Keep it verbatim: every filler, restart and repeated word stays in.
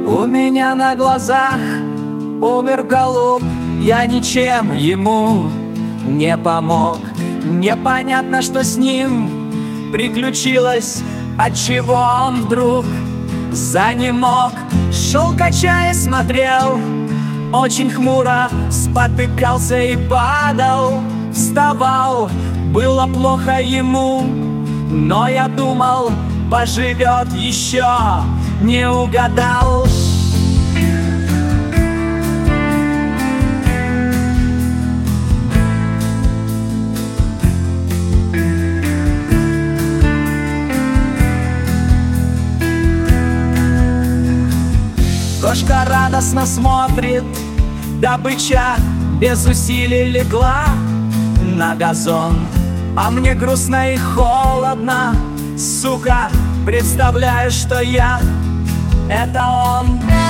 У меня на глазах умер голубь, я ничем ему не помог. Непонятно, что с ним приключилось, отчего он вдруг занемог. Шел, качая, смотрел очень хмуро, спотыкался и падал, вставал. Было плохо ему, но я думал, поживет еще, не угадал. Кошка радостно смотрит, добыча без усилий легла на газон. А мне грустно и холодно, сука, представляю, что я — это он.